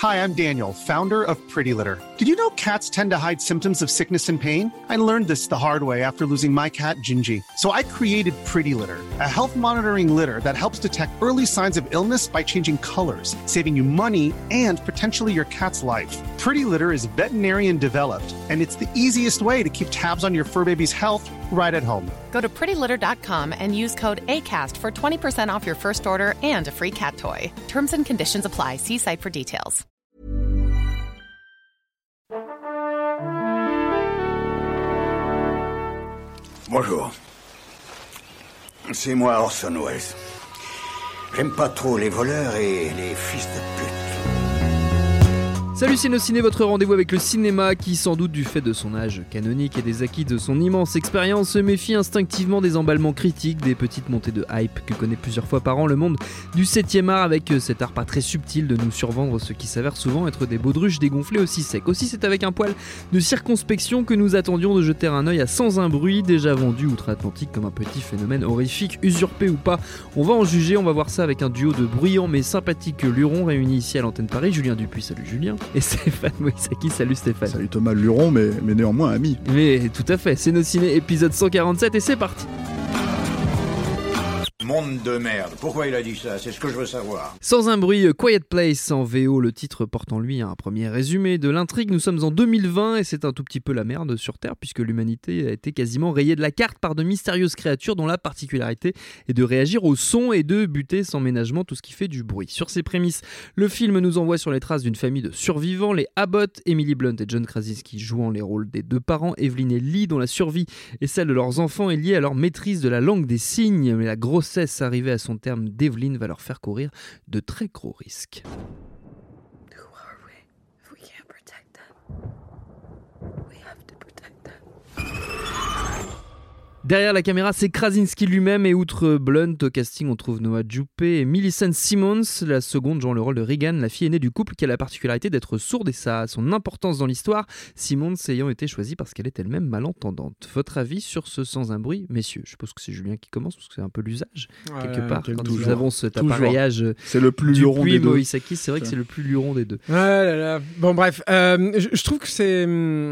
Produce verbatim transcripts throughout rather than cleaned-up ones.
Hi, I'm Daniel, founder of Pretty Litter. Did you know cats tend to hide symptoms of sickness and pain? I learned this the hard way after losing my cat, Gingy. So I created Pretty Litter, a health monitoring litter that helps detect early signs of illness by changing colors, saving you money and potentially your cat's life. Pretty Litter is veterinarian developed, and it's the easiest way to keep tabs on your fur baby's health right at home. Go to pretty litter dot com and use code ACAST for twenty percent off your first order and a free cat toy. Terms and conditions apply. See site for details. Bonjour. C'est moi Orson Welles. J'aime pas trop les voleurs et les fils de pute. Salut Ciné, votre rendez-vous avec le cinéma qui, sans doute du fait de son âge canonique et des acquis de son immense expérience, se méfie instinctivement des emballements critiques, des petites montées de hype que connaît plusieurs fois par an le monde du septième art, avec cet art pas très subtil de nous survendre ce qui s'avère souvent être des baudruches dégonflées aussi secs. Aussi, c'est avec un poil de circonspection que nous attendions de jeter un œil à Sans un bruit, déjà vendu outre-Atlantique comme un petit phénomène horrifique, usurpé ou pas. On va en juger, on va voir ça avec un duo de bruyants mais sympathiques lurons réunis ici à l'antenne Paris. Julien Dupuis, salut Julien. Et Stéphane Moïsaki, salut Stéphane. Salut Thomas Luron, mais, mais néanmoins ami. Mais tout à fait, c'est nos ciné épisode cent quarante-sept et c'est parti. Monde de merde. Pourquoi il a dit ça? C'est ce que je veux savoir. Sans un bruit, Quiet Place en V O, le titre porte en lui un premier résumé de l'intrigue. Nous sommes en deux mille vingt et c'est un tout petit peu la merde sur Terre puisque l'humanité a été quasiment rayée de la carte par de mystérieuses créatures dont la particularité est de réagir au son et de buter sans ménagement tout ce qui fait du bruit. Sur ces prémices, le film nous envoie sur les traces d'une famille de survivants, les Abbott, Emily Blunt et John Krasinski jouant les rôles des deux parents, Evelyn et Lee dont la survie et celle de leurs enfants est liée à leur maîtrise de la langue des signes, mais la grossesse arrivée à son terme d'Evelyn va leur faire courir de très gros risques. Who are we if we can't protect them? We have to protect them. Derrière la caméra, c'est Krasinski lui-même et outre Blunt, au casting on trouve Noah Jupe et Millicent Simmons, la seconde jouant le rôle de Regan, la fille aînée du couple qui a la particularité d'être sourde et ça a son importance dans l'histoire, Simmons ayant été choisie parce qu'elle est elle-même malentendante. Votre avis sur ce Sans un bruit, messieurs? Je suppose que c'est Julien qui commence parce que c'est un peu l'usage, ouais, quelque part, quand toujours, nous avons cet toujours. appareillage c'est le plus luron des deux. Moïsaki, c'est vrai que c'est le plus luron des deux. Ah là là. Bon bref, euh, je, je trouve que c'est...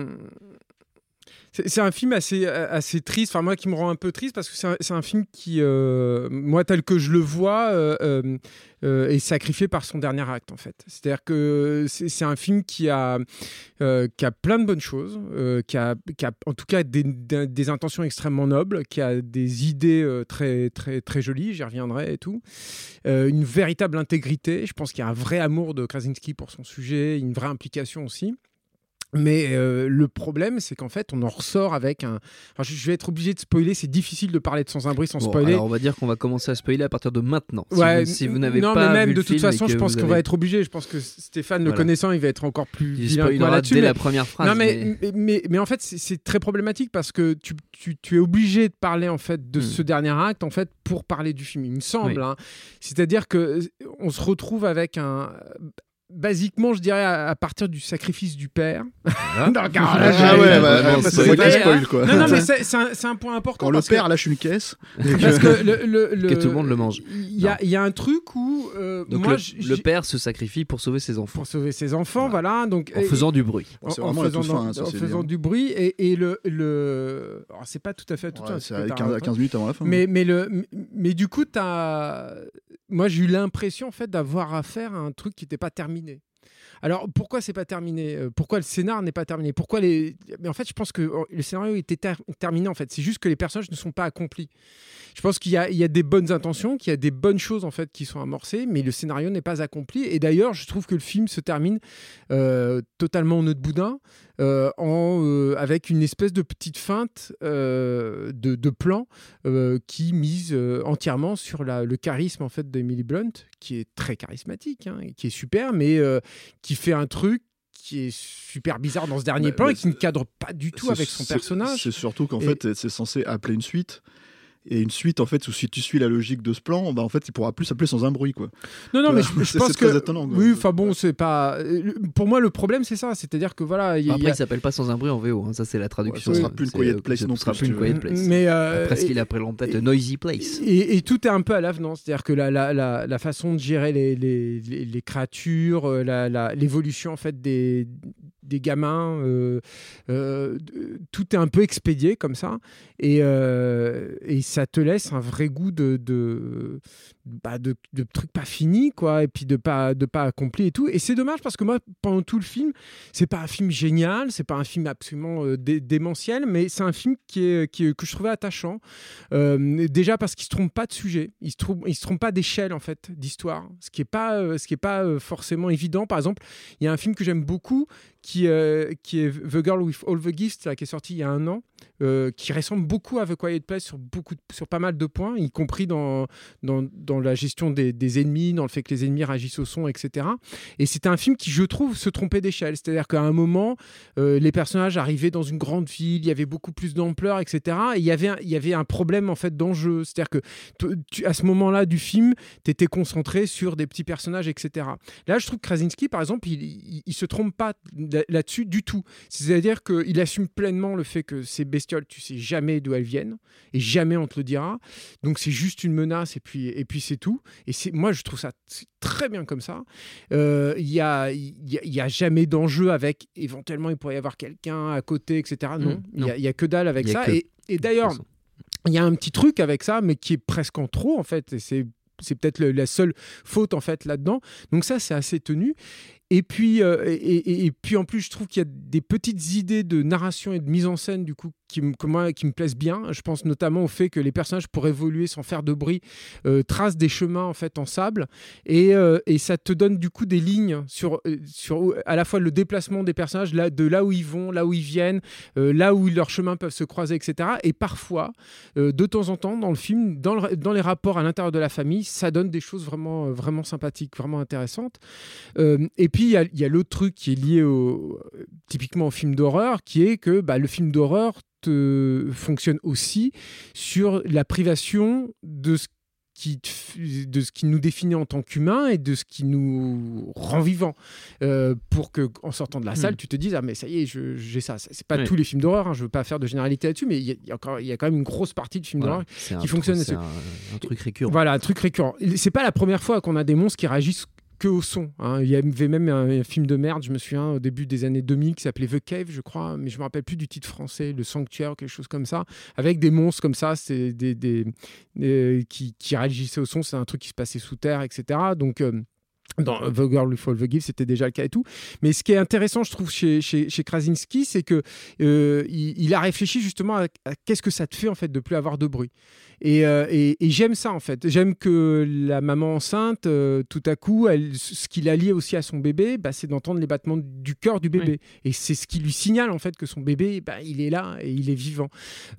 C'est, c'est un film assez, assez triste, enfin moi qui me rend un peu triste parce que c'est un, c'est un film qui, euh, moi tel que je le vois, euh, euh, euh, est sacrifié par son dernier acte en fait. C'est-à-dire que c'est, c'est un film qui a, euh, qui a plein de bonnes choses, euh, qui, a, qui a en tout cas des, des, des intentions extrêmement nobles, qui a des idées euh, très, très, très jolies, j'y reviendrai et tout, euh, une véritable intégrité, je pense qu'il y a un vrai amour de Krasinski pour son sujet, une vraie implication aussi. Mais euh, le problème, c'est qu'en fait, on en ressort avec un... Enfin, je vais être obligé de spoiler, c'est difficile de parler de Sans un bruit sans bon, spoiler. Alors, on va dire qu'on va commencer à spoiler à partir de maintenant. Ouais, si, vous, si vous n'avez non, pas mais même vu de le toute film façon, je pense qu'on avez... va être obligé. Je pense que Stéphane, voilà. Le connaissant, il va être encore plus il vilain que moi là-dessus. dès mais... la première phrase. Non, mais, mais... mais, mais, mais en fait, c'est, c'est très problématique parce que tu, tu, tu es obligé de parler en fait de hmm. ce dernier acte en fait pour parler du film, il me semble. Oui. Hein. C'est-à-dire qu'on se retrouve avec un... Basiquement, je dirais à, à partir du sacrifice du père. Ah, non, car là, ah ouais, ouais, bah, non, c'est vrai qu'il spoil quoi. Non, non, mais c'est, c'est, un, c'est un point important. Quand le père que... lâche une caisse, parce que, le, le, le, que tout le monde le mange. Il y, y a un truc où euh, donc moi, le, le père se sacrifie pour sauver ses enfants. Pour sauver ses enfants, voilà. voilà donc, en et, faisant du bruit. En, en faisant, fin, hein, ça, en faisant du bruit et, et le, le... Alors, c'est pas tout à fait tout ouais, ça. C'est à quinze, quinze minutes avant la fin. Mais, mais, le, mais du coup, t'as... moi, j'ai eu l'impression en fait, d'avoir affaire à un truc qui n'était pas terminé. Alors, pourquoi c'est pas terminé ? Pourquoi le scénar n'est pas terminé ? Pourquoi les... Mais en fait, je pense que le scénario était ter- terminé, en fait. C'est juste que les personnages ne sont pas accomplis. Je pense qu'il y a, il y a des bonnes intentions, qu'il y a des bonnes choses, en fait, qui sont amorcées, mais le scénario n'est pas accompli. Et d'ailleurs, je trouve que le film se termine euh, totalement en nœud de boudin, euh, en, euh, avec une espèce de petite feinte euh, de, de plan euh, qui mise euh, entièrement sur la, le charisme, en fait, d'Emily Blunt, qui est très charismatique, hein, qui est super, mais euh, qui fait un truc qui est super bizarre dans ce dernier bah, plan bah, et qui ne cadre pas du tout avec son c'est, personnage. C'est surtout qu'en et... fait, c'est censé appeler une suite. et une suite en fait où si tu suis la logique de ce plan, bah en fait il pourra plus s'appeler Sans un bruit quoi. Non non mais je, je c'est, pense c'est que très étonnant, quoi. oui enfin bon c'est pas pour moi le problème c'est ça, c'est-à-dire que voilà il, Après il, a... il s'appelle pas Sans un bruit en V O, hein. Ça c'est la traduction. Ouais, ça sera plus une Quiet Place non plus. Ça sera plus, plus une Quiet Place. Mais euh, après ce qu'il appelle en tête Noisy Place. Et, et tout est un peu à l'avenant, c'est-à-dire que la, la, la, la façon de gérer les, les, les, les créatures, la, la, l'évolution en fait des des gamins, euh, euh, tout est un peu expédié comme ça, et, euh, et ça te laisse un vrai goût de de, bah de, de trucs pas finis, quoi, et puis de pas, de pas accomplis et tout. Et c'est dommage parce que moi, pendant tout le film, c'est pas un film génial, c'est pas un film absolument euh, dé- démentiel, mais c'est un film qui est, qui est, que je trouvais attachant. Euh, déjà parce qu'il se trompe pas de sujet, il se trompe, il se trompe pas d'échelle en fait, d'histoire, ce qui est pas, euh, ce qui est pas euh, forcément évident. Par exemple, il y a un film que j'aime beaucoup qui, euh, qui est The Girl with All the Gifts, là, qui est sorti il y a un an, euh, qui ressemble beaucoup à The Quiet Place sur, beaucoup, sur pas mal de points, y compris dans, dans, dans la gestion des, des ennemis, dans le fait que les ennemis réagissent au son, et cetera. Et c'était un film qui, je trouve, se trompait d'échelle. C'est-à-dire qu'à un moment, euh, les personnages arrivaient dans une grande ville, il y avait beaucoup plus d'ampleur, et cetera. Et il y avait un, il y avait un problème en fait, d'enjeu. C'est-à-dire que tu, à ce moment-là du film, tu étais concentré sur des petits personnages, et cetera. Là, je trouve que Krasinski, par exemple, il, il, il se trompe pas là-dessus du tout. C'est-à-dire qu'il assume pleinement le fait que ces bestioles, tu sais jamais d'où elles viennent et jamais on te le dira. Donc c'est juste une menace et puis, et puis c'est tout. Et c'est, moi, je trouve ça très bien comme ça. Il euh, y, a, y, a, y a jamais d'enjeu avec éventuellement il pourrait y avoir quelqu'un à côté, et cetera. Non, il mmh, n'y a, a que dalle avec ça. Que... Et, et d'ailleurs, il y a un petit truc avec ça, mais qui est presque en trop en fait. Et c'est, c'est peut-être le, la seule faute en fait là-dedans. Donc ça, c'est assez tenu. Et puis, euh, et, et, et puis en plus, je trouve qu'il y a des petites idées de narration et de mise en scène du coup qui, que moi, qui me plaisent bien. Je pense notamment au fait que les personnages, pour évoluer sans faire de bruit, euh, tracent des chemins en fait en sable, et, euh, et ça te donne du coup des lignes sur, sur à la fois le déplacement des personnages, là, de là où ils vont, là où ils viennent, euh, là où leurs chemins peuvent se croiser, et cetera. Et parfois, euh, de temps en temps, dans le film, dans, le, dans les rapports à l'intérieur de la famille, ça donne des choses vraiment, vraiment sympathiques, vraiment intéressantes. Euh, et puis il y a, y a l'autre truc qui est lié au, typiquement au film d'horreur, qui est que bah, le film d'horreur te fonctionne aussi sur la privation de ce qui, de ce qui nous définit en tant qu'humains et de ce qui nous rend vivants, euh, pour que en sortant de la salle, mmh. tu te dises ah mais ça y est, je, j'ai ça. C'est pas oui. tous les films d'horreur, hein, je veux pas faire de généralité là-dessus, mais il y, y, y a quand même une grosse partie de films voilà, d'horreur qui fonctionne. C'est un, un truc récurrent. Voilà, un truc récurrent. C'est pas la première fois qu'on a des monstres qui réagissent que au son. Hein. Il y avait même un, un film de merde, je me souviens, au début des années deux mille, qui s'appelait The Cave, je crois, mais je me rappelle plus du titre français, Le Sanctuaire, quelque chose comme ça, avec des monstres comme ça, c'est des, des, des qui, qui réagissaient au son. C'est un truc qui se passait sous terre, et cetera. Donc euh, dans The Girl with All the Gifts, c'était déjà le cas et tout. Mais ce qui est intéressant, je trouve, chez, chez, chez Krasinski, c'est que euh, il, il a réfléchi justement à, à qu'est-ce que ça te fait en fait de plus avoir de bruit. Et, euh, et, et j'aime ça en fait. J'aime que la maman enceinte, euh, tout à coup, elle, ce qui la lie aussi à son bébé, bah, c'est d'entendre les battements du cœur du bébé. Oui. Et c'est ce qui lui signale en fait que son bébé, bah, il est là et il est vivant.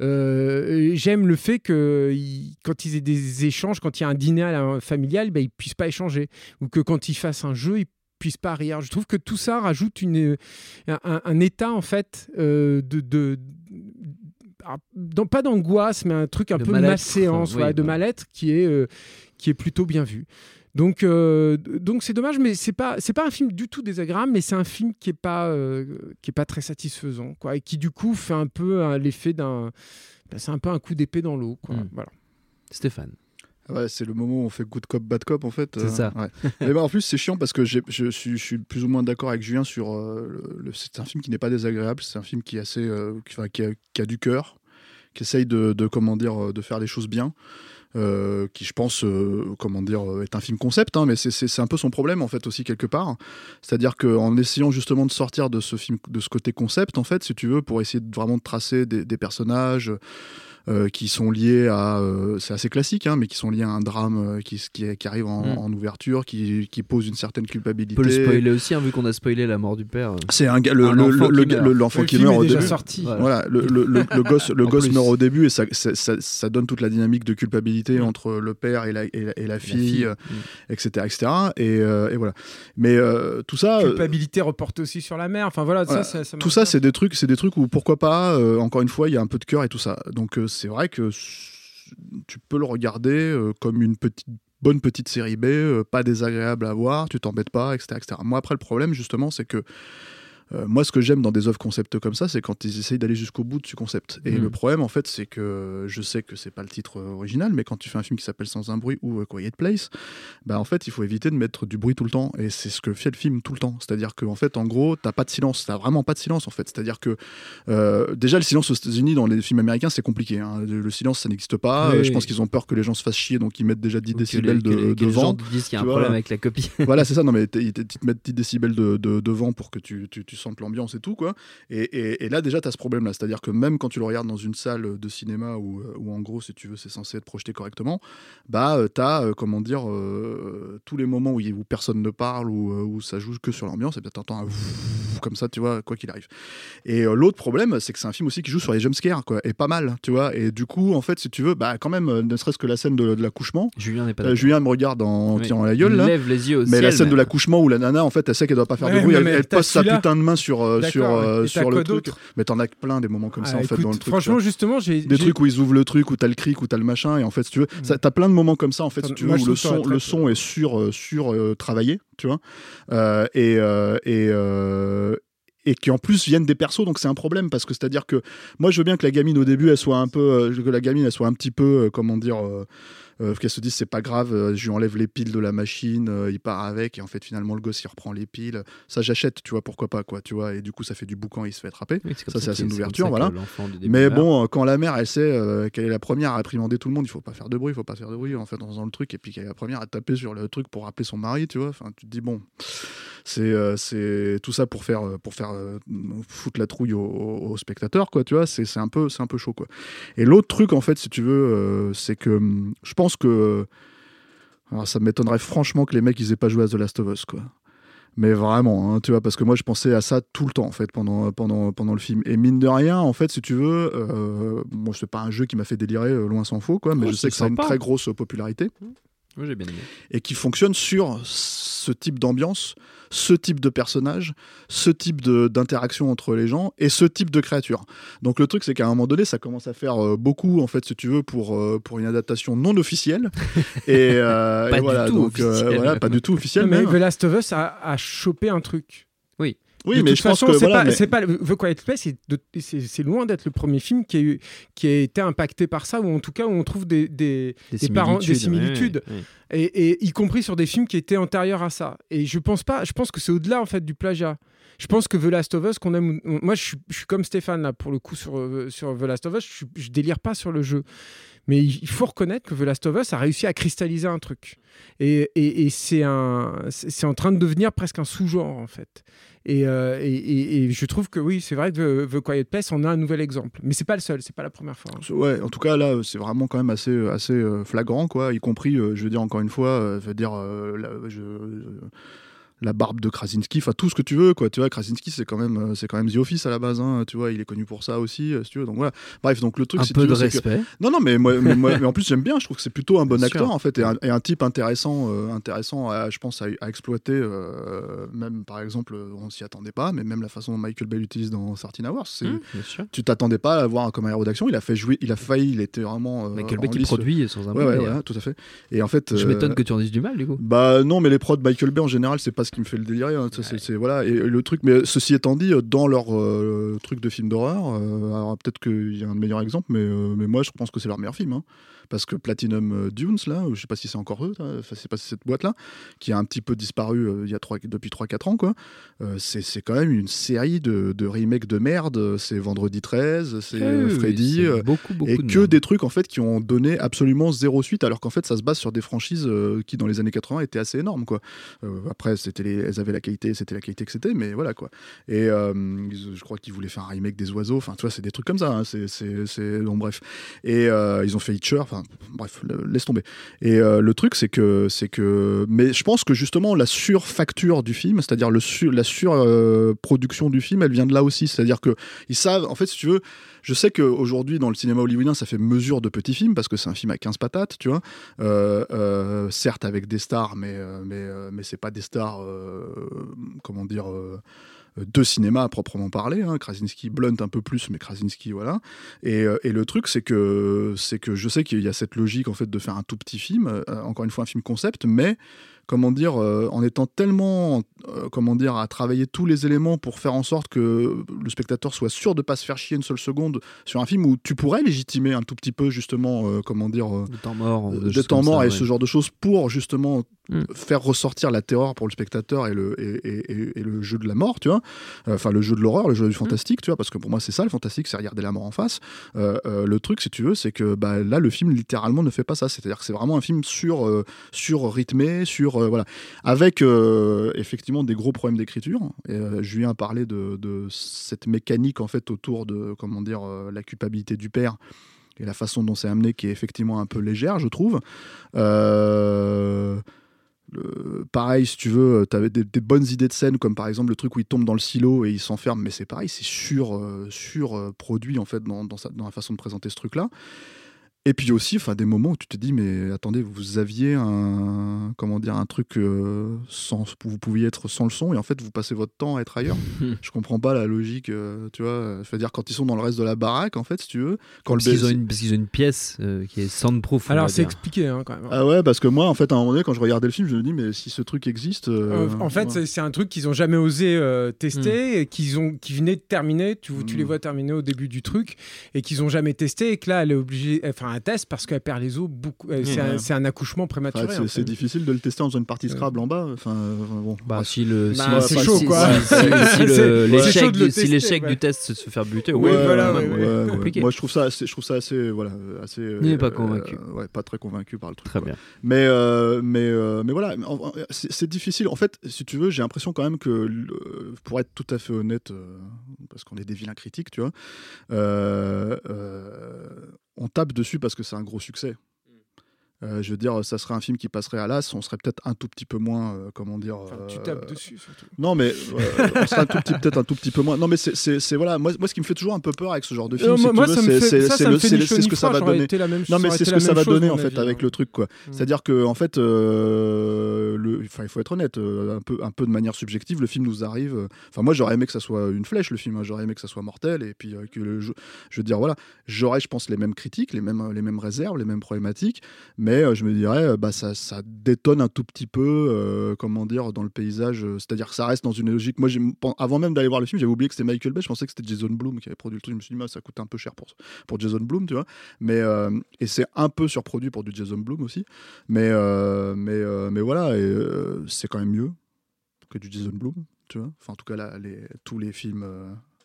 Euh, j'aime le fait que il, quand ils aient des échanges, quand il y a un dîner familial, bah, ils ne puissent pas échanger. Ou que quand ils fassent un jeu, ils puissent pas rire. Je trouve que tout ça rajoute une, un, un état en fait euh, de... de Dans, pas d'angoisse, mais un truc un de peu malséance, enfin, ouais, oui, de ouais. mal-être qui est, euh, qui est plutôt bien vu. Donc, euh, donc c'est dommage, mais c'est pas, c'est pas un film du tout désagréable, mais c'est un film qui est pas, euh, qui est pas très satisfaisant, quoi, et qui du coup fait un peu euh, l'effet d'un, ben, c'est un peu un coup d'épée dans l'eau, quoi. Mmh. Voilà. Stéphane. Ouais, c'est le moment où on fait good cop, bad cop, en fait. C'est euh, ça. Ouais. Mais bah, en plus, c'est chiant parce que j'ai, je, suis, je suis plus ou moins d'accord avec Julien sur. Euh, le, le, c'est un film qui n'est pas désagréable, c'est un film qui est assez, euh, qui, enfin, qui, a, qui a du cœur, qui essaye de, de, comment dire, de faire les choses bien. Euh, qui je pense euh, comment dire est un film concept, hein, mais c'est, c'est, c'est un peu son problème en fait aussi quelque part, c'est-à-dire qu'en essayant justement de sortir de ce film, de ce côté concept en fait, si tu veux, pour essayer de vraiment de tracer des, des personnages Euh, qui sont liés à, euh, c'est assez classique, hein, mais qui sont liés à un drame euh, qui, qui, qui arrive en, mmh. en ouverture, qui, qui pose une certaine culpabilité. On peut le spoiler aussi, hein, vu qu'on a spoilé la mort du père. C'est un gars, le, un le, le, le, le, l'enfant le qui meurt au début. Sorti. Voilà, voilà le, le, le, le gosse, le gosse meurt au début et ça, ça, ça, ça donne toute la dynamique de culpabilité mmh. entre le père et la, et la, et la fille, la fille. Euh, mmh. et cetera, et cetera. Et, euh, et voilà. Mais euh, tout ça. Culpabilité reportée aussi sur la mère. Enfin voilà, voilà. Ça, ça, ça tout ça, c'est des trucs, c'est des trucs où pourquoi pas. Euh, encore une fois, il y a un peu de cœur et tout ça. Donc euh, c'est vrai que tu peux le regarder euh, comme une petite bonne petite série B, euh, pas désagréable à voir, tu t'embêtes pas, et cetera, et cetera. Moi, après, le problème, justement, c'est que euh, moi, ce que j'aime dans des œuvres concept comme ça, c'est quand ils essayent d'aller jusqu'au bout de ce concept. Et Mm. le problème, en fait, c'est que je sais que c'est pas le titre original, mais quand tu fais un film qui s'appelle Sans un bruit ou A Quiet Place, bah, en fait, il faut éviter de mettre du bruit tout le temps. Et c'est ce que fait le film tout le temps. C'est-à-dire qu'en fait, en gros, t'as pas de silence. T'as vraiment pas de silence, en fait. C'est-à-dire que euh, déjà, le silence aux États-Unis, dans les films américains, c'est compliqué. Hein. Le, le silence, ça n'existe pas. Oui, Euh, je oui. pense qu'ils ont peur que les gens se fassent chier, donc ils mettent déjà dix Ou que décibels les- de, que les- que de les gens vent. te disent qu'il y a un Tu vois. problème avec la copie. Voilà, c'est ça. Non, mais t- ils te ils te mettent dix décibels de, de, de vent pour que tu, tu, tu sentes l'ambiance et tout, quoi. Et, et, et là, déjà, tu as ce problème-là. C'est-à-dire que même quand tu le regardes dans une salle de cinéma où, où en gros, si tu veux, c'est censé être projeté correctement, bah, euh, tu as, comment dire, euh, tous les moments où, il- où personne ne parle, où, euh, où ça joue que sur l'ambiance, et bien, tu entends un comme ça, tu vois, quoi qu'il arrive. Et euh, l'autre problème, c'est que c'est un film aussi qui joue sur les jumpscares, quoi, et pas mal, tu vois. Et du coup, en fait, si tu veux, bah, quand même, euh, ne serait-ce que la scène de, de l'accouchement, Julien n'est pas euh, d'accord. Julien me regarde en Oui. tirant la gueule, Il là. lève les yeux au Mais ciel. la scène de même. l'accouchement où la nana, en fait, elle sait qu'elle doit pas faire de Ouais, bruit, non, elle, mais elle t'as pose sa celui-là. putain de main sur, euh, sur, D'accord, euh, et t'as sur le quoi truc. d'autre Mais t'en as plein des moments comme ça, Ah, en fait, écoute, dans le truc. franchement, tu vois. justement, j'ai. Des j'ai- trucs où ils ouvrent le truc, où t'as le cric, où t'as le machin, et en fait, si tu veux, ça- t'as plein de moments comme ça, en fait, Attends, si tu veux, moi, où je le trouve ça son, très le peu. son est sur, euh, sur euh, travaillé, tu vois, euh, et, euh, et, euh, et qui en plus viennent des persos, donc c'est un problème, parce que c'est-à-dire que moi, je veux bien que la gamine au début, elle soit un peu, euh, que la gamine, elle soit un petit peu, euh, comment dire. Euh, Euh, qu'elle se dise c'est pas grave, euh, je lui enlève les piles de la machine, euh, il part avec et en fait finalement le gosse il reprend les piles, ça j'achète, tu vois, pourquoi pas, quoi, tu vois, et du coup ça fait du boucan, il se fait attraper. Oui, c'est comme Ça, c'est la qu'il- scène comme d'ouverture, ça que voilà. l'enfant du début Mais meurt. bon, euh, quand la mère elle sait euh, qu'elle est la première à réprimander tout le monde, il faut pas faire de bruit, il faut pas faire de bruit en fait en faisant le truc, et puis qu'elle est la première à taper sur le truc pour rappeler son mari, tu vois, enfin tu te dis bon, c'est euh, c'est tout ça pour faire euh, pour faire euh, foutre la trouille aux au, au spectateurs, quoi, tu vois, c'est c'est un peu c'est un peu chaud, quoi. Et l'autre truc en fait, si tu veux, euh, c'est que hum, je pense que alors ça m'étonnerait franchement que les mecs ils aient pas joué à The Last of Us, quoi. Mais vraiment, hein, tu vois, parce que moi je pensais à ça tout le temps en fait pendant, pendant, pendant le film. Et mine de rien, en fait, si tu veux, euh, moi c'est pas un jeu qui m'a fait délirer, euh, loin s'en faut, quoi, mais Oh, je sais c'est que ça a une sympa. très grosse popularité Oui, j'ai bien aimé. et qui fonctionne sur ce type d'ambiance, ce type de personnage, ce type de- d'interaction entre les gens et ce type de créature. Donc le truc, c'est qu'à un moment donné, ça commence à faire euh, beaucoup, en fait, si tu veux, pour, euh, pour une adaptation non officielle. Et, euh, Pas et du voilà, tout donc, euh, officielle. voilà, pas du tout officielle. Non, mais même. The Last of Us a, a chopé un truc. Oui, de mais toute je pense façon, que c'est voilà, pas, mais- c'est pas The Quiet Place, c'est, de- c'est, c'est loin d'être le premier film qui a, eu, qui a été impacté par ça, ou en tout cas où on trouve des, des, des parents, des similitudes, oui, oui. Et, et y compris sur des films qui étaient antérieurs à ça. Et je pense pas, je pense que c'est au-delà en fait du plagiat. Je pense que The Last of Us, qu'on aime, on- moi je suis, je suis comme Stéphane là pour le coup sur, euh, sur The Last of Us, je, suis- je délire pas sur le jeu. Mais il il faut reconnaître que The Last of Us a réussi à cristalliser un truc. Et, et, et c'est, un, c'est c'est en train de devenir presque un sous-genre, en fait. Et, euh, et, et- et je trouve que oui, c'est vrai que The, The Quiet Place, on a un nouvel exemple. Mais c'est pas le seul, c'est pas la première fois. hein. Ouais, en tout cas là, c'est vraiment quand même assez, assez euh, flagrant, quoi. Y compris, euh, je veux dire encore une fois, euh, je veux dire, euh, la, je- euh, la barbe de Krasinski, enfin tout ce que tu veux, quoi. Tu vois, Krasinski, c'est quand même, euh, c'est quand même The Office à la base, hein, tu vois. Il est connu pour ça aussi, euh, si tu veux. Donc voilà. Bref, donc le truc, Un si peu tu de veux, c'est que- respect. Non, non, mais, moi, mais, moi- mais en plus j'aime bien. Je trouve que c'est plutôt un bon Bien acteur sûr. en fait, et un, et un type intéressant, euh, intéressant, à, je pense, à, à exploiter. euh, même par exemple, on s'y attendait pas, mais même la façon dont Michael Bay l'utilise dans thirteen Hours, c'est, Mmh, bien sûr. tu t'attendais pas à voir comme un héros d'action. Il a fait jouer, il a failli, il était vraiment. euh, Michael en Bay qui lice. produit sans un Ouais, bruit, ouais, d'ailleurs. ouais, tout à fait. Et en fait, Je euh, m'étonne que tu en dises du mal, du coup. bah non, mais les prods Michael Bay en général, c'est pas ce qui me fait le délirer. hein. Ça, c'est, c'est- voilà. Et, et le truc, mais ceci étant dit, euh, dans leur euh, truc de film d'horreur, euh, alors peut-être qu'il y a un meilleur exemple, mais, euh, mais moi je pense que c'est leur meilleur film. hein. Parce que Platinum euh, Dunes, là, je sais pas si c'est encore eux, là, enfin, c'est pas cette boîte-là, qui a un petit peu disparu euh, il y a trois, depuis trois quatre ans, quoi. Euh, c'est, c'est quand même une série de, de remakes de merde. C'est Vendredi treize, c'est euh, Oui, oui, Freddy. c'est euh, beaucoup, beaucoup et de que merde. des trucs en fait qui ont donné absolument zéro suite, alors qu'en fait ça se base sur des franchises euh, qui dans les années quatre-vingts étaient assez énormes, quoi. Euh, après c'était les, elles avaient la qualité, c'était la qualité que c'était, mais voilà, quoi. Et euh, ils- je crois qu'ils voulaient faire un remake des oiseaux, enfin tu vois, c'est des trucs comme ça, hein. c'est, c'est, c'est... Donc, bref. Et euh, ils ont fait Hitcher, enfin bref, le- laisse tomber. Et euh, le truc c'est que, c'est que, mais je pense que justement la surfacture du film, c'est-à-dire le sur, la surproduction du film, elle vient de là aussi, c'est-à-dire que ils savent, en fait, si tu veux, je sais qu'aujourd'hui, dans le cinéma hollywoodien, ça fait mesure de petits films parce que c'est un film à quinze patates, tu vois. Euh, euh, certes, avec des stars, mais, euh, mais, euh, mais c'est pas des stars, euh, comment dire, euh, de cinéma à proprement parler. Hein. Krasinski, Blunt un peu plus, mais Krasinski, voilà. Et, euh, et le truc, c'est que, c'est que je sais qu'il y a cette logique en fait, de faire un tout petit film, euh, encore une fois un film concept, mais comment dire, euh, en étant tellement, euh, comment dire, à travailler tous les éléments pour faire en sorte que le spectateur soit sûr de ne pas se faire chier une seule seconde sur un film où tu pourrais légitimer un tout petit peu, justement, euh, comment dire, euh, de temps mort, de, de temps mort ça, et ouais. ce genre de choses pour, justement, mm. faire ressortir la terreur pour le spectateur et le, et, et, et, et le jeu de la mort, tu vois, enfin, euh, le jeu de l'horreur, le jeu du fantastique, mm. tu vois, parce que pour moi, c'est ça, le fantastique, c'est regarder la mort en face. Euh, euh, le truc, si tu veux, c'est que bah, là, le film, littéralement, ne fait pas ça. C'est-à-dire que c'est vraiment un film sur, euh, sur rythmé, sur, euh, voilà, avec euh, effectivement des gros problèmes d'écriture. Et, euh, Julien a parlé de, de cette mécanique en fait autour de comment dire euh, la culpabilité du père et la façon dont c'est amené qui est effectivement un peu légère, je trouve. Euh, le, pareil, si tu veux, tu avais des, des bonnes idées de scène comme par exemple le truc où il tombe dans le silo et il s'enferme, mais c'est pareil, c'est sur euh, sur euh, produit en fait dans, dans, sa, dans la façon de présenter ce truc-là. Et puis aussi, enfin, des moments où tu te dis, mais attendez, vous aviez un, comment dire, un truc euh, sans, vous pouviez être sans le son, et en fait, vous passez votre temps à être ailleurs. Je comprends pas la logique, euh, tu vois. Je veux dire, quand ils sont dans le reste de la baraque, en fait, si tu veux, quand parce, le qu'ils ont une, parce qu'ils ont une pièce euh, qui est soundproof. Alors, c'est expliqué, hein, quand même. Ah ouais, parce que moi, en fait, à un moment donné, quand je regardais le film, je me dis, mais si ce truc existe. Euh, euh, en fait, ouais. c'est, c'est un truc qu'ils ont jamais osé euh, tester, mm. et qu'ils ont, qui venait de terminer. Tu, mm. tu les vois terminer au début du truc, et qu'ils ont jamais testé, et que là, elle est obligée, enfin, un test parce qu'elle perd les os beaucoup. C'est, mmh, un, ouais. c'est un accouchement prématuré. Ouais, c'est, c'est difficile de le tester en faisant une partie Scrabble ouais. en bas. Enfin, bon. Bah, si le, bah, si, c'est si, chaud si, quoi. Si, si, si, le, l'échec, chaud de le du, tester, si l'échec ouais. du test c'est de se faire buter, oui, ouais, voilà, ouais, ouais, ouais, ouais, compliqué. Moi, je trouve ça, assez, je trouve ça assez, voilà, assez. Il n'est euh, pas convaincu. Euh, ouais, pas très convaincu par le truc. Très quoi. bien. Mais, euh, mais, euh, mais voilà, c'est, c'est difficile. En fait, si tu veux, j'ai l'impression quand même que, euh, pour être tout à fait honnête, euh, parce qu'on est des vilains critiques, tu vois, euh, euh, on tape dessus parce que c'est un gros succès. Euh, je veux dire, ça serait un film qui passerait à l'as, on serait peut-être un tout petit peu moins, euh, comment dire. Enfin, euh, tu tapes dessus surtout. Non, mais euh, on serait un tout petit, peut-être un tout petit peu moins. Non, mais c'est, c'est, c'est voilà, moi, moi, ce qui me fait toujours un peu peur avec ce genre de film, euh, si moi, tu ça veux, me c'est, fait, c'est, ça, c'est, ça le, me fait c'est, ni c'est chaud ce ni que ça froid, va donner. Été la même, non, mais c'est ce que ça va donner en fait avis, avec hein. le truc, quoi. Mm. C'est-à-dire que en fait, euh, le, enfin, il faut être honnête, euh, un peu, un peu de manière subjective, le film nous arrive. Enfin, euh, moi, j'aurais aimé que ça soit une flèche, le film. Hein, j'aurais aimé que ça soit mortel, et puis euh, que le jeu, je veux dire, voilà, j'aurais, je pense, les mêmes critiques, les mêmes, les mêmes réserves, les mêmes problématiques, mais euh, je me dirais, bah ça, ça détonne un tout petit peu, euh, comment dire, dans le paysage. Euh, c'est-à-dire que ça reste dans une logique. Moi, j'ai, avant même d'aller voir le film, j'avais oublié que c'était Michael Bay. Je pensais que c'était Jason Blum qui avait produit le truc. Je me suis dit, bah, ça coûte un peu cher pour, pour Jason Blum, tu vois. Mais, euh, et c'est un peu surproduit pour du Jason Blum aussi. Mais, euh, mais, euh, mais voilà, et, euh, c'est quand même mieux que du Jason Blum, tu vois. Enfin, en tout cas, là, les, tous les films. Euh...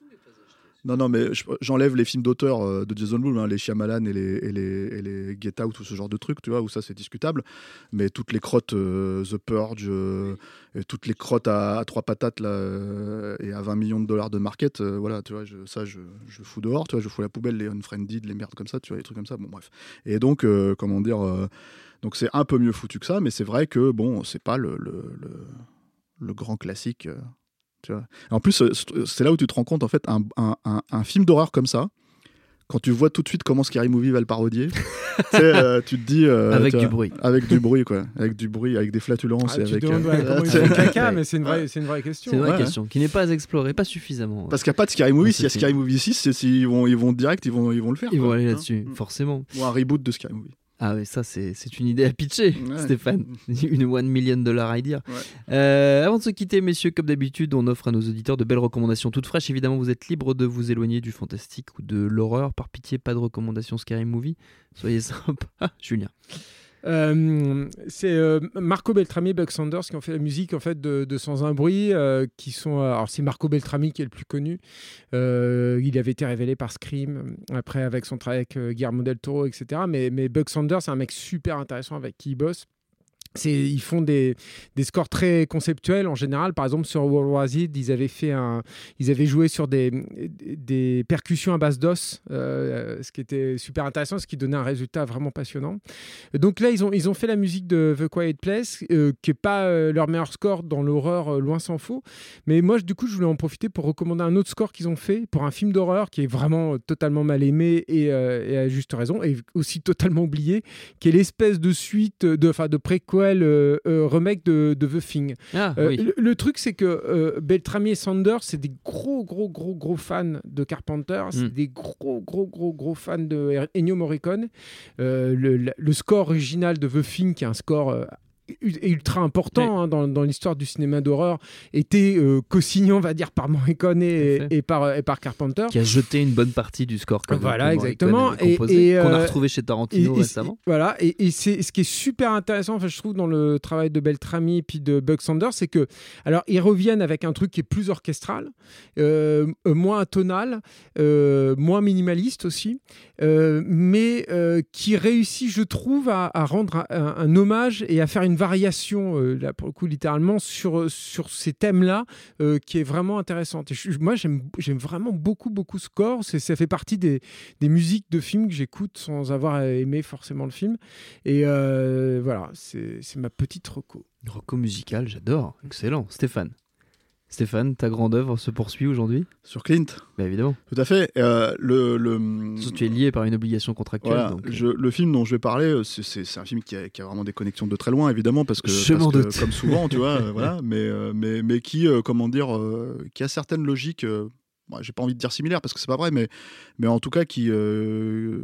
Non, non, mais je, j'enlève les films d'auteur euh, de Jason Blum, hein, les Shyamalan et les, et, les, et les Get Out, ou ce genre de trucs, tu vois, où ça c'est discutable. Mais toutes les crottes, euh, The Purge, euh, et toutes les crottes à, à trois patates là, euh, et à vingt millions de dollars de market, euh, voilà, tu vois, je, ça je, je fous dehors, tu vois, je fous la poubelle, les Unfriended, les merdes comme ça, tu vois, les trucs comme ça, bon bref. Et donc, euh, comment dire, euh, donc c'est un peu mieux foutu que ça, mais c'est vrai que, bon, c'est pas le, le, le, le grand classique. Euh, Tu vois. En plus, c'est là où tu te rends compte, en fait, un, un, un, un film d'horreur comme ça, quand tu vois tout de suite comment Scary Movie va le parodier, euh, tu te dis... Euh, avec tu du vois, bruit. Avec du bruit, quoi. Avec du bruit, avec des flatulences. Ah, et tu avec, te demandes euh, ouais, comment ils font caca, mais c'est une vraie, c'est une vraie question. C'est une vraie ouais, question, qui n'est pas explorée, pas suffisamment. Parce qu'il n'y a pas de Scary Movie. S'il y a Scary Movie six, c'est, c'est, ils, vont, ils vont direct, ils vont, ils vont le faire. Ils quoi, vont aller hein. là-dessus, mmh. forcément. Ou un reboot de Scary Movie. Ah oui, ça c'est, c'est une idée à pitcher, ouais. Stéphane. Une one million dollar idea. Ouais. Euh, avant de se quitter, messieurs, comme d'habitude, on offre à nos auditeurs de belles recommandations toutes fraîches. Évidemment, vous êtes libres de vous éloigner du fantastique ou de l'horreur. Par pitié, pas de recommandations Scary Movie. Soyez sympa. Julien. Euh, c'est euh, Marco Beltrami et Buck Sanders qui ont fait la musique en fait de, de Sans un bruit, euh, qui sont euh, alors c'est Marco Beltrami qui est le plus connu. Euh, il avait été révélé par Scream après avec son travail avec euh, Guillermo del Toro, et cetera. Mais, mais Buck Sanders, c'est un mec super intéressant avec qui il bosse. C'est, ils font des, des scores très conceptuels en général. Par exemple, sur World War Z, ils avaient, fait un, ils avaient joué sur des, des percussions à base d'os, euh, ce qui était super intéressant, ce qui donnait un résultat vraiment passionnant. Donc là, ils ont, ils ont fait la musique de The Quiet Place, euh, qui n'est pas euh, leur meilleur score dans l'horreur, euh, loin s'en faut. Mais moi, du coup, je voulais en profiter pour recommander un autre score qu'ils ont fait pour un film d'horreur qui est vraiment totalement mal aimé et, euh, et à juste raison, et aussi totalement oublié, qui est l'espèce de suite, de, enfin, de préquel Coel euh, euh, remake de, de The Thing. Ah, Euh, oui. le, le truc, c'est que euh, Beltrami et Sanders, c'est des gros, gros, gros, gros fans de Carpenter. C'est Mm. des gros, gros, gros, gros fans de Ennio Morricone. Euh, le, le- le score original de The Thing, qui est un score euh, u- ultra important hein, dans, dans l'histoire du cinéma d'horreur, était euh, co-signé, on va dire, par Morricone et, Tout à fait. et par, et par Carpenter. Qui a jeté une bonne partie du score. Quand Voilà, même, que exactement. Morricone avait Et- composé, et, qu'on a euh, retrouvé chez Et- Tarantino et- récemment. Voilà, et, et c'est ce qui est super intéressant, enfin, je trouve, dans le travail de Beltrami et puis de Buck Sanders, c'est que, alors, ils reviennent avec un truc qui est plus orchestral, euh, euh, moins tonal, euh, moins minimaliste aussi, euh, mais euh, qui réussit, je trouve, à, à rendre un, un- un hommage et à faire une variation, euh, là pour le coup littéralement, sur, sur ces thèmes-là, euh, qui est vraiment intéressante. Et je- moi, j'aime j'aime vraiment beaucoup, beaucoup ce score. C'est- Ça fait partie des, des musiques de films que j'écoute sans avoir aimé forcément le film. Et euh, voilà, c'est c'est ma petite reco. Rocco musical, j'adore. Excellent. Stéphane. Stéphane, ta grande œuvre se poursuit aujourd'hui ? Sur Clint, Bah évidemment. tout à fait. Euh, le, le... Sauf que tu es lié par une obligation contractuelle. Voilà, donc, euh, je- le film dont je vais parler, euh, c'est- c'est c'est un film qui a, qui a vraiment des connexions de très loin, évidemment, parce que, Je parce m'en que, doute. comme souvent, tu vois, euh, voilà, mais, euh, mais, mais qui, euh, comment dire, euh, qui a certaines logiques, euh, moi, j'ai pas envie de dire similaires, parce que c'est pas vrai, mais, mais en tout cas, qui, euh,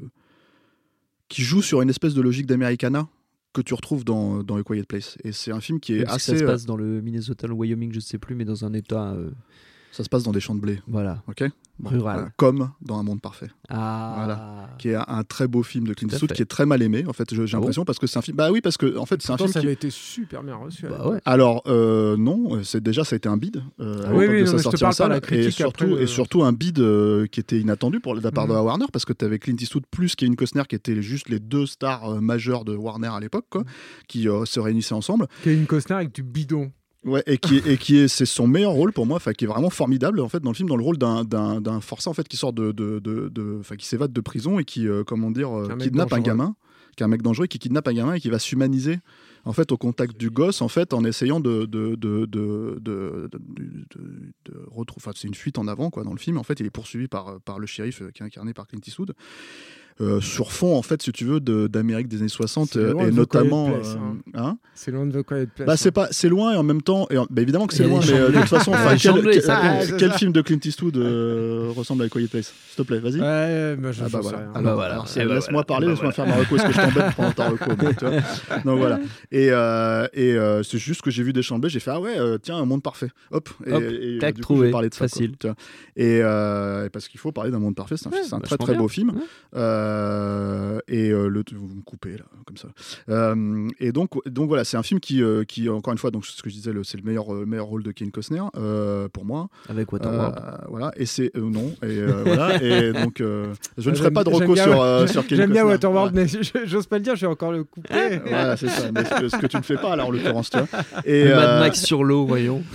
qui joue sur une espèce de logique d'Americana que tu retrouves dans, dans A Quiet Place. Et c'est un film qui est même si assez... ça se euh, passe dans le Minnesota, le Wyoming, je sais plus, mais dans un état euh, ça se passe dans des champs de blé, voilà, ok. Bon, rural. voilà, comme dans Un monde parfait. Ah. Qui est un, un très beau film de Clint Tout à Eastwood, fait. qui est très mal aimé, en fait, je- j'ai Ah bon l'impression, parce que c'est un film... Bah oui, parce que, en fait, c'est un Pourtant, film ça qui... avait été super bien reçu. à Bah l'époque. ouais. Alors euh, non, c'est déjà ça a été un bid euh, à Ah l'époque oui, oui, de non, sa mais je te sortie en parle pas de la salle, critique et surtout après le- et surtout un bid euh, qui était inattendu pour de la part de Mhm. Warner, parce que tu avais Clint Eastwood plus Kevin Costner qui étaient juste les deux stars euh, majeures de Warner à l'époque, quoi, qui euh, se réunissaient ensemble. Kevin Costner avec du bidon. Ouais, et qui est, et qui est c'est son meilleur rôle pour moi, enfin qui est vraiment formidable en fait dans le film, dans le rôle d'un d'un d'un forçat en fait qui sort de de de de- enfin qui s'évade de prison et qui euh, comment dire euh, Un mec kidnappe un dangereux. gamin, qui est un mec dangereux qui kidnappe un gamin et qui va s'humaniser en fait au contact du gosse en fait en essayant de de de de de, de, de- de retrouver, enfin c'est une fuite en avant quoi dans le film, en fait il est poursuivi par par le shérif euh, qui est incarné par Clint Eastwood. Euh, sur fond en fait si tu veux de- d'Amérique des années soixante C'est euh, loin et de The notamment Quiet Place, euh, hein. hein C'est loin de The Quiet Place. bah c'est hein. pas c'est loin et en même temps et en- bah, évidemment que c'est Il y a loin des mais euh, de champs toute façon bleus. enfin, Ouais, quel, champs bleus, quel- ça, quel- ouais, c'est quel ça. film de Clint Eastwood euh, ressemble à Quiet Place, s'il te plaît, vas-y. Ouais, bah, je Ah bah j'en sais voilà. rien. Alors, Bah voilà. alors, c'est- Eh bah laisse-moi voilà. parler, Bah laisse-moi voilà. faire ma reco, est-ce que je t'embête pendant ta reco donc, tu vois. Donc voilà. Et, euh, et euh, c'est juste que j'ai vu des champs de blé, j'ai fait ah ouais, euh, tiens, un monde parfait. Hop. Et, Hop, et, tac, du coup, trouvé. j'ai parlé de ça, quoi, Facile. tu vois. Et euh, parce qu'il faut parler d'un monde parfait, c'est un, Ouais, c'est un très vachement très bien. beau film. Ouais. Euh, et euh, le, vous me coupez là, comme ça. Euh, et donc, donc voilà, c'est un film qui, euh, qui encore une fois, donc ce que je disais, le- c'est le meilleur, euh, meilleur rôle de Kevin Costner euh, pour moi. Avec Waterworld. Euh, voilà, et c'est euh, non, et euh, voilà, et donc euh, je ne Ah, ferai pas de j'aime- reco j'aime sur bien- euh, sur Kevin J'aime bien Costner. Waterworld, Voilà. mais je- j'ose pas le dire, je vais encore le couper. Voilà, c'est ça, mais ce que, ce que tu ne fais pas là en l'occurrence, tu vois. Et Le Mad euh, Max sur l'eau, voyons.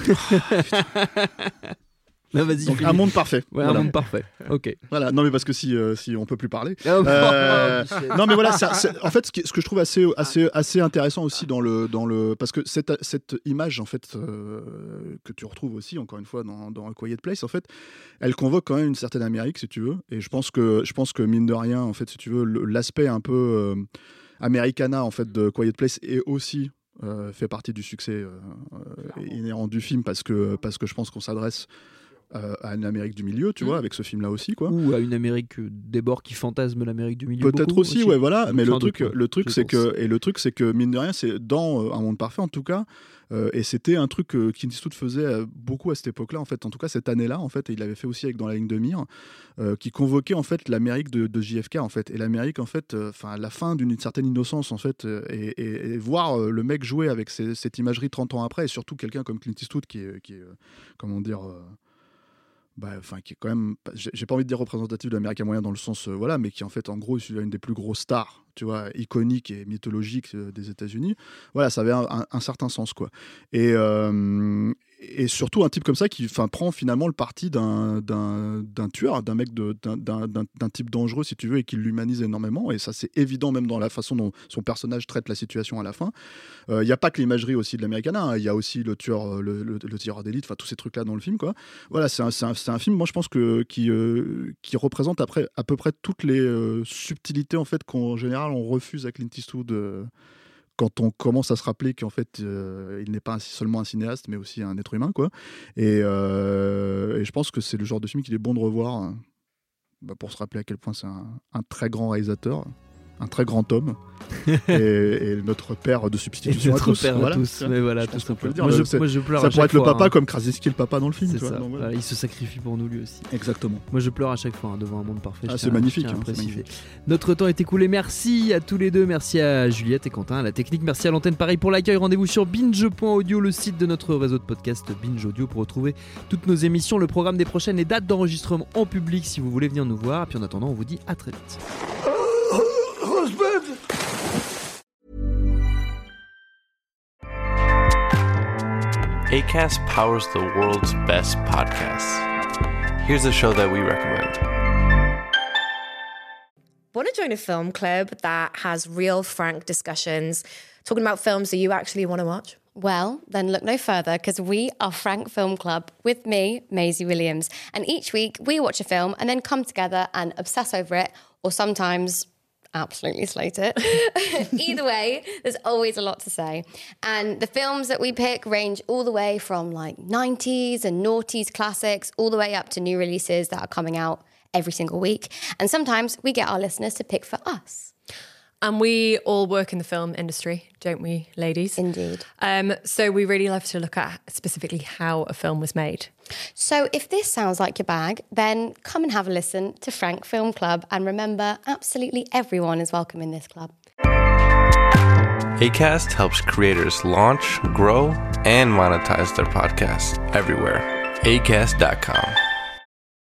Non, vas-y. donc finis. un monde parfait. Ouais, voilà. un monde parfait. Ok. Voilà, non mais parce que si euh, si on peut plus parler. Oh, Euh, Michel. non mais voilà, ça- c'est- en fait ce, qui- ce que je trouve assez assez assez intéressant aussi dans le dans le parce que cette cette image en fait euh, que tu retrouves aussi encore une fois dans dans A Quiet Place en fait, elle convoque quand même une certaine Amérique si tu veux, et je pense que je pense que mine de rien en fait si tu veux le- l'aspect un peu euh, Americana en fait de Quiet Place est aussi euh, fait partie du succès euh, euh, inhérent du film, parce que parce que je pense qu'on s'adresse euh, à une Amérique du milieu, tu Mm. vois, avec ce film-là aussi, quoi. Ou à une Amérique euh, des bords qui fantasme l'Amérique du milieu. Peut-être beaucoup aussi, ouais, voilà. Mais Sans le doute, truc, ouais, le truc, je c'est pense. que et le truc, c'est que mine de rien, c'est dans euh, Un monde parfait, en tout cas. euh, et c'était un truc que Clint Eastwood faisait euh, beaucoup à cette époque-là, en fait. En tout cas, cette année-là, en fait, et il l'avait fait aussi avec Dans la ligne de mire, euh, qui convoquait en fait l'Amérique de, de J F K, en fait. Et l'Amérique, en fait, enfin, la fin d'une certaine innocence, en fait, euh, et, et- et voir euh, le mec jouer avec ces- cette imagerie trente ans après, et surtout quelqu'un comme Clint Eastwood, qui est, qui est euh, comment dire. euh, bah, enfin, qui est quand même, j'ai j'ai pas envie de dire représentatif de l'américain moyen dans le sens, euh, voilà, mais qui en fait, en gros, est une des plus grosses stars, tu vois, iconiques et mythologiques euh, des États-Unis. Voilà, ça avait un, un- un certain sens, quoi. Et, euh, et surtout un type comme ça qui, enfin, prend finalement le parti d'un d'un d'un tueur, d'un mec, de- d'un d'un- d'un- d'un type dangereux, si tu veux, et qui l'humanise énormément. Et ça, c'est évident même dans la façon dont son personnage traite la situation à la fin. Il n'y a pas que l'imagerie aussi de l'Americana, hein. Il y a aussi le tueur, euh, le, le, le tireur d'élite, enfin tous ces trucs-là dans le film, quoi. Voilà, c'est un, c'est un, c'est un film, moi je pense que qui, euh, qui représente après à peu près toutes les euh, subtilités en fait qu'en général on refuse à Clint Eastwood euh, quand on commence à se rappeler qu'en fait, euh, il n'est pas un- seulement un cinéaste, mais aussi un être humain, quoi. Et, euh, et je pense que c'est le genre de film qu'il est bon de revoir, hein, bah, pour se rappeler à quel point c'est un, un très grand réalisateur, un très grand homme, et, et notre père de Et substitution à notre tous. père à Voilà. tous. Mais voilà, Je tout pense qu'on peut simplement. le dire. Moi, je, C'est- moi, je pleure Ça à pourrait chaque être le fois, papa hein. comme Krasinski, le papa dans le film. C'est tu vois. ça. Donc, voilà. Voilà, il se sacrifie pour nous lui aussi. Exactement. Moi, je pleure à chaque fois hein, devant un monde parfait. Ah, je c'est tiens- magnifique, je tiens à hein, c'est préciser. magnifique. Notre temps est écoulé. Merci à tous les deux. Merci à Juliette et Quentin, à la technique. Merci à l'antenne. Pareil pour l'accueil. Rendez-vous sur binge point audio, le site de notre réseau de podcast Binge Audio, pour retrouver toutes nos émissions, le programme des prochaines, les dates d'enregistrement en public si vous voulez venir nous voir. Et puis en attendant, on vous dit à très vite. Acast powers the world's best podcasts. Here's a show that we recommend. Want to join a film club that has real, frank discussions, talking about films that you actually want to watch? Well, then look no further, because we are Frank Film Club with me, Maisie Williams. And each week we watch a film and then come together and obsess over it, or sometimes absolutely slate it. Either way, there's always a lot to say. And the films that we pick range all the way from like nineties and noughties classics, all the way up to new releases that are coming out every single week. And sometimes we get our listeners to pick for us. And we all work in the film industry, don't we, ladies? Indeed. Um, so we really love to look at specifically how a film was made. So if this sounds like your bag, then come and have a listen to Frank Film Club. And remember, absolutely everyone is welcome in this club. Acast helps creators launch, grow, and monetize their podcasts everywhere. acast dot com.